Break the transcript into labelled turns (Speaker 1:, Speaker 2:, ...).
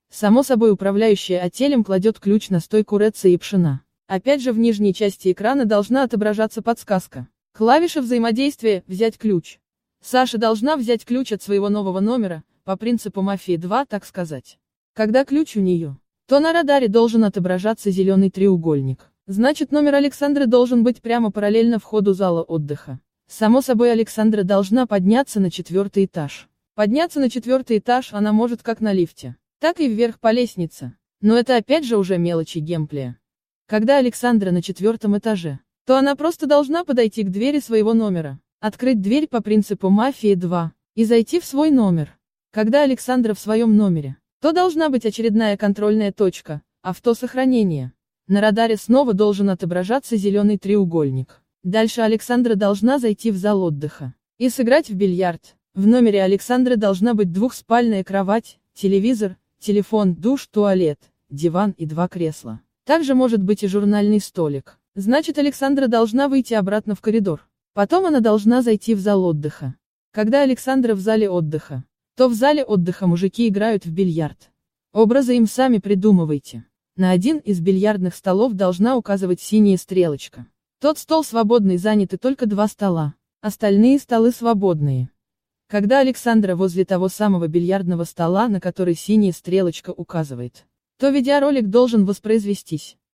Speaker 1: Само собой управляющая ателем кладет ключ на стойку Редса и Пшена. Опять же в нижней части экрана должна отображаться подсказка. Клавиша взаимодействия «Взять ключ». Саша должна взять ключ от своего нового номера, по принципу Мафии 2, так сказать. Когда ключ у нее, то на радаре должен отображаться зеленый треугольник. Значит, номер Александры должен быть прямо параллельно входу зала отдыха. Само собой, Александра должна подняться на 4-й этаж. Подняться на 4-й этаж она может как на лифте, так и вверх по лестнице. Но это опять же уже мелочи геймплея. Когда Александра на 4-м этаже, то она просто должна подойти к двери своего номера, открыть дверь по принципу Мафии 2 и зайти в свой номер. Когда Александра в своем номере, то должна быть очередная контрольная точка, автосохранение. На радаре снова должен отображаться зеленый треугольник. Дальше Александра должна зайти в зал отдыха и сыграть в бильярд. В номере Александры должна быть двухспальная кровать, телевизор, телефон, душ, туалет, диван и 2 кресла. Также может быть и журнальный столик. Значит, Александра должна выйти обратно в коридор. Потом она должна зайти в зал отдыха. Когда Александра в зале отдыха, то в зале отдыха мужики играют в бильярд. Образы им сами придумывайте. На один из бильярдных столов должна указывать синяя стрелочка. Тот стол свободный, заняты только 2 стола. Остальные столы свободные. Когда Александра возле того самого бильярдного стола, на который синяя стрелочка указывает, то видеоролик должен воспроизвестись.